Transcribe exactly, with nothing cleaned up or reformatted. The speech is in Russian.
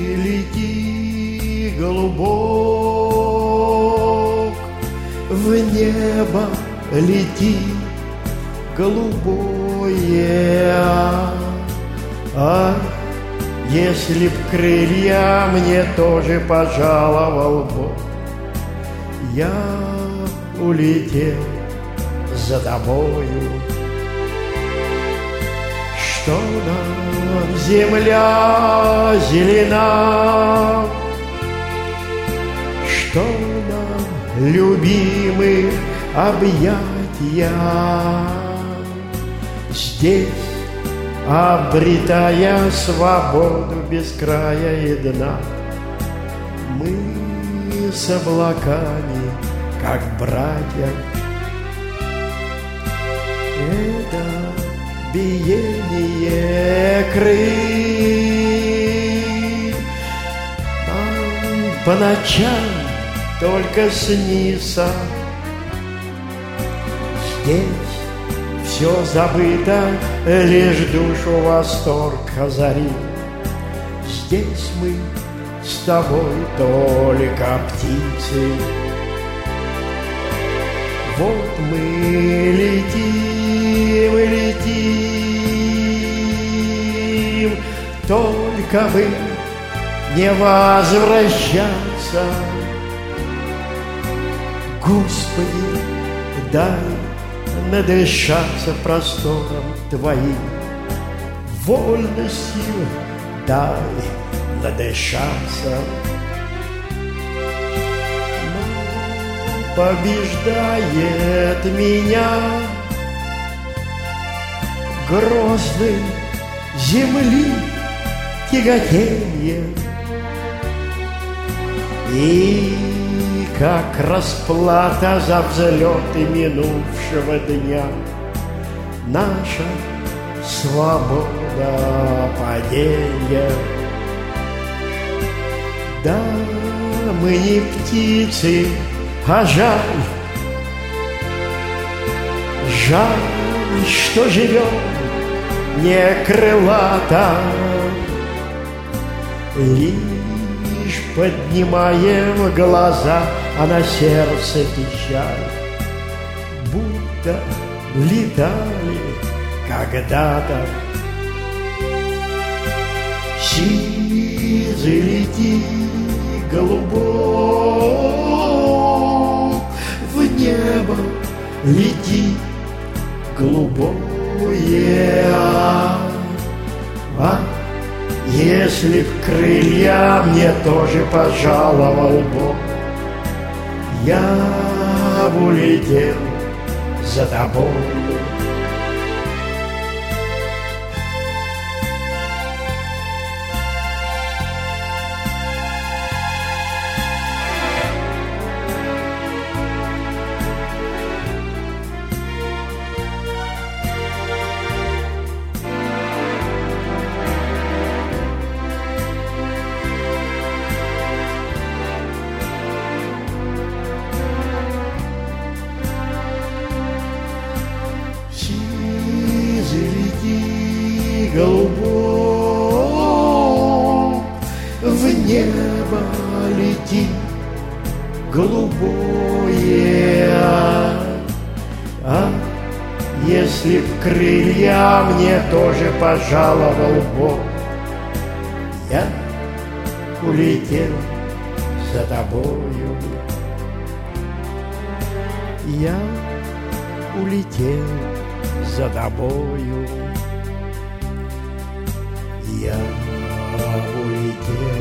лети, голубок, в небо лети, голубое. А если б крылья мне тоже пожаловал Бог, я улетел за тобою. Что нам земля зелена, что нам любимые объятия, здесь обретая свободу без края и дна, мы с облаками, как братья. Это биение крыль нам по ночам только снится. Здесь все забыто, лишь душу восторг озарит. Здесь мы с тобой только птицы. Вот мы летим, летим, только бы не возвращаться. Господи, дай надышаться простором Твоим, вольностью дай надышаться. Побеждает меня грозный земли тяготенье, и как расплата за взлеты минувшего дня наша свобода падения. Да, мы не птицы, а жаль, жаль, что живем не крылато, лишь поднимаем глаза, а на сердце печаль, будто летали когда-то. Сизый лети, голубок, в небо лети, голубое. А если б крылья мне тоже пожаловал Бог, я б улетел за тобой. Голубок, в небо лети, голубое. А если б крылья мне тоже пожаловал Бог, я улетел за тобою. Я улетел за тобою. Я улетел